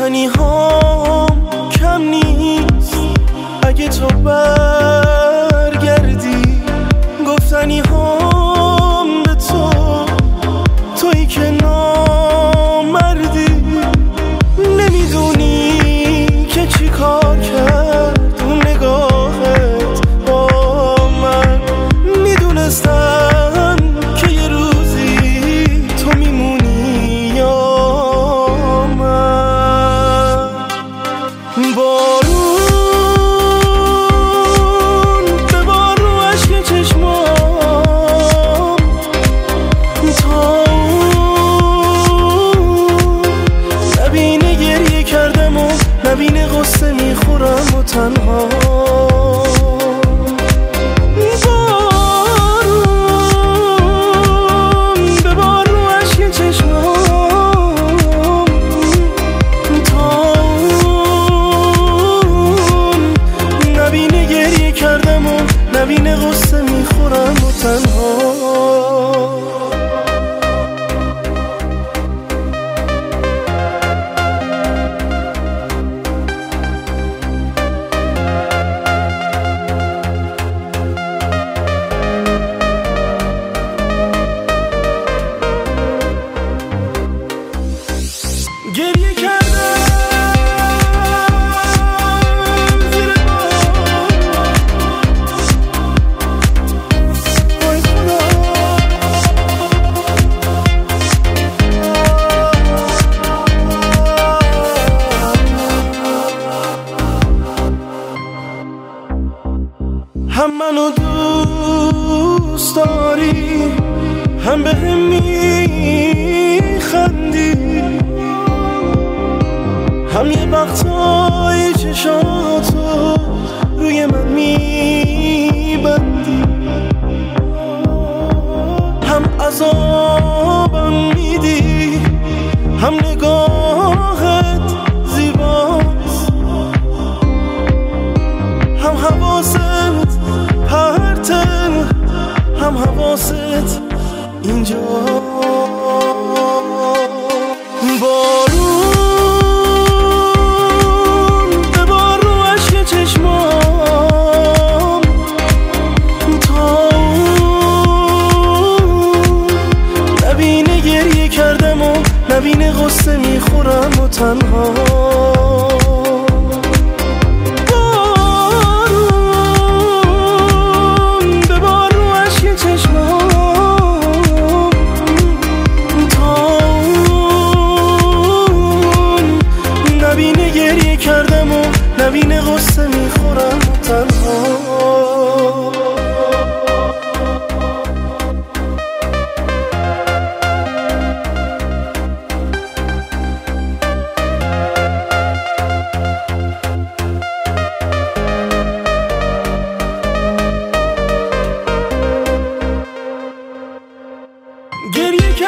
گفتنی هام کم نیست اگه تو برگردی، گفتنی هام به تو، تویی که نامردی. نمیدونی که چی کار کرد اون نگاهت با من. میدونستم که یه روزی تو میمونی یا من. بارون ببار رو عشق چشمام، تا نبینه گریه کردم و نبینه غصه میخورم و تنها. بارون ببار رو عشق چشمام، تا نبینه گریه کردم و نبینه غصه میخورم و تنها. گریه کردم زیر وای خدا. هم منو دوست داری، هم بهم میخندی، هم یه وقتایی چشاتو روی من میبندی، هم عذابم میدی، هم نگاهت زیباست، هم حواست پرته، هم حواست اینجا. بارون ببار رو عشق چشمام، تا نبینه گریه کردم و نبینه غصه میخورم و تنها. بارون ببار رو عشق چشمام، تا نبینه گریه کردم و نبینه غصه میخورم و تنها. گریه